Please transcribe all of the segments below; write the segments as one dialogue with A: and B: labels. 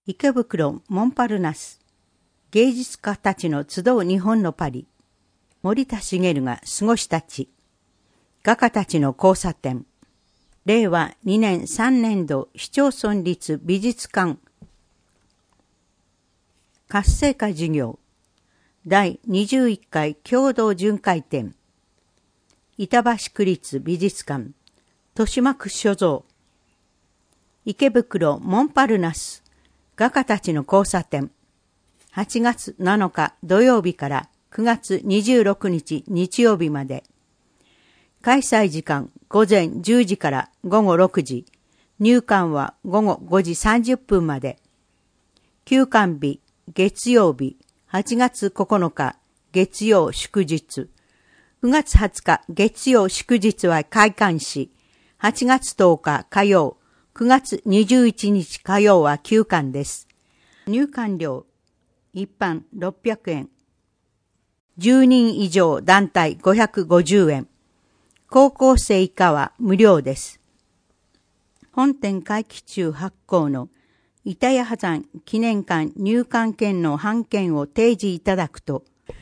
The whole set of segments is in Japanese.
A: 池袋モンパルナス、芸術家たちの集う日本のパリ、森田茂が過ごした地、画家たちの交差点、令和2年3年度市町村立美術館活性化事業第21回共同巡回展、板橋区立美術館豊島区所蔵、池袋モンパルナス画家たちの交差点、8月7日土曜日から9月26日日曜日まで。開催時間午前10時から午後6時、入館は午後5時30分まで。休館日月曜日8月9日月曜祝日、9月20日月曜祝日は開館し、8月10日火曜、9月21日火曜は休館です。入館料一般600円、10人以上団体550円、高校生以下は無料です。本展会期中発行の板谷波山記念館入館券の半券を提示いただくと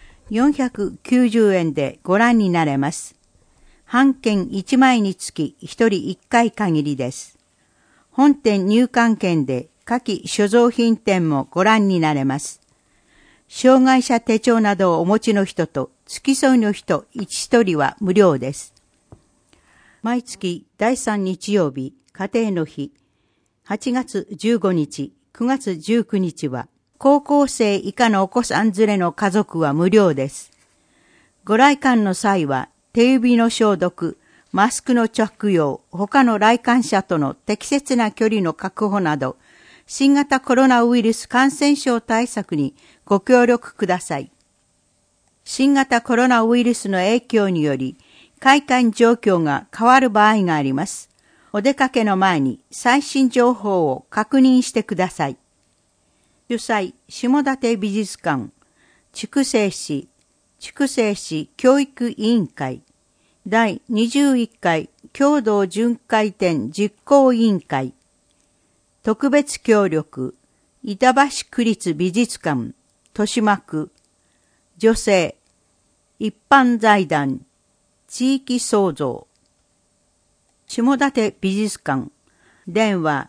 A: 490円でご覧になれます。半券1枚につき1人1回限りです。本展入館券で下記所蔵品展もご覧になれます。障害者手帳などをお持ちの人と付き添いの人1人は無料です。毎月第3日曜日、家庭の日、8月15日、9月19日は、高校生以下のお子さん連れの家族は無料です。ご来館の際は、手指の消毒、マスクの着用、他の来館者との適切な距離の確保など、新型コロナウイルス感染症対策にご協力ください。新型コロナウイルスの影響により、開館状況が変わる場合があります。お出かけの前に最新情報を確認してください。主催、下館美術館、筑西市教育委員会、第21回共同巡回展実行委員会、特別協力、板橋区立美術館、豊島区、女性、一般財団、地域創造、下館美術館、電話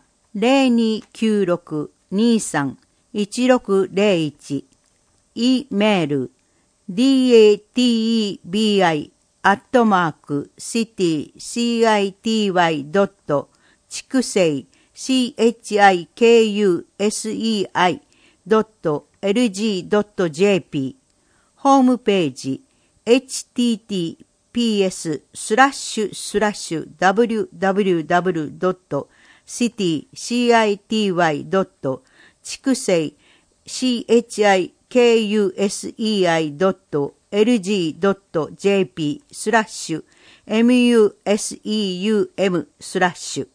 A: 0296-23-1601、E メール、datebi@city.chikusei.lg.jp、 ホームページ https://www.citychikusei.chikusei.museum/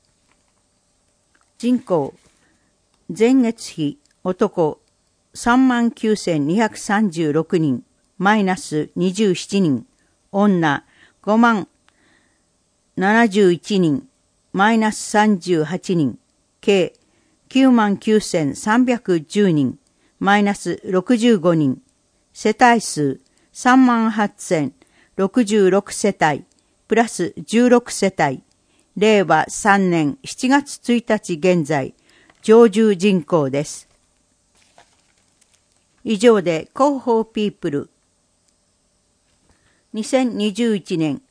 A: 人口、前月比男39,236人、マイナス27人、女50,071人、マイナス38人、計99,310人、マイナス65人、世帯数38,066世帯、プラス16世帯、令和3年7月1日現在、常住人口です。以上で広報ピープル2021年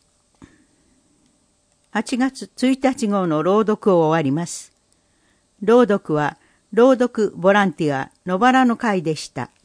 A: 8月1日号の朗読を終わります。朗読は朗読ボランティア野原の会でした。